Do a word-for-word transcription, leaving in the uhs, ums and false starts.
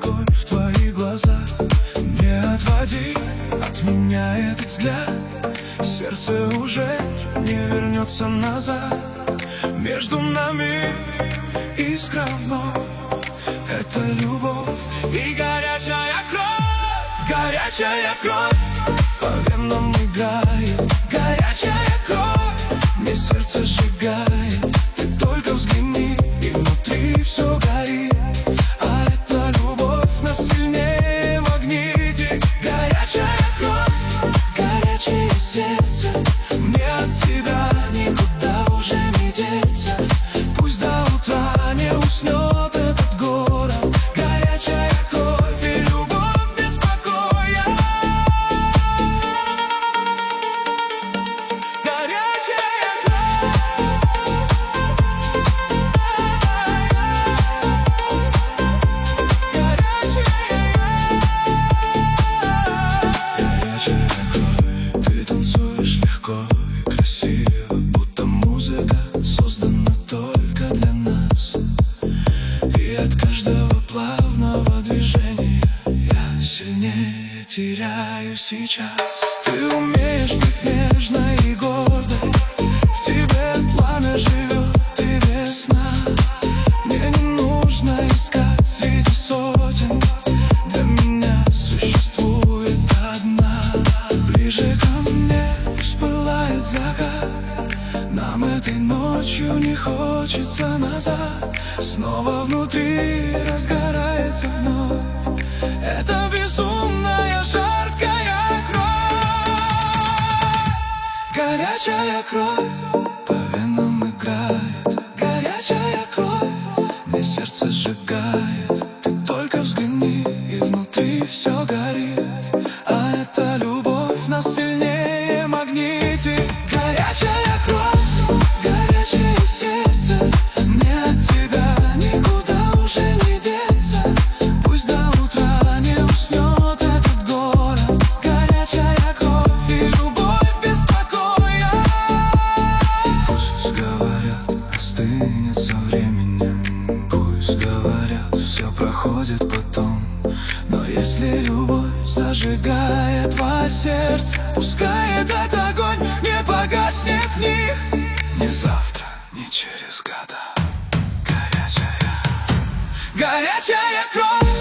огонь в твоих глазах. Не отводи от меня этот взгляд. Сердце уже не вернется назад. Между нами искра вновь. Это любовь и горячая кровь. Горячая кровь по венам играет. Горячая кровь мне сердце сжигает. Ты только взгляни, и внутри все горит. А эта любовь нас сильнее магнитит. Горячая кровь, горячее сердце. Мне от тебя никуда уже не деться. Пусть до утра не уснет этот город. Горячая кровь и любовь без покоя. Горячая кровь. Горячая кровь. Ты танцуешь легко и красиво, будто музыка создана только для нас. И от каждого плавного движения я сильнее теряю сейчас. Ты умеешь быть нежной и гордой. В тебе пламя живет, ты весна. Мне не нужно искать среди сотен. Для меня существует одна. Ближе ко мне пусть пылает закат. Нам этой ночью не хочется назад. Снова внутри разгорается вновь. Это безумная жаркая кровь. Горячая кровь по венам играет. Горячая кровь мне сердце сжигает. Ты только взгляни, и внутри все горит. А эта любовь нас сильнее магнитит. Горячая кровь, горячее сердце. Мне от тебя никуда уже не деться. Пусть до утра не уснет этот город. Горячая кровь и любовь без покоя. Пусть говорят, остынет со временем. Пусть говорят, все проходит потом. Но если любовь зажигает ваше сердце, пускай этот огонь не погаснет в них. Ни завтра, ни через года. Горячая, горячая кровь.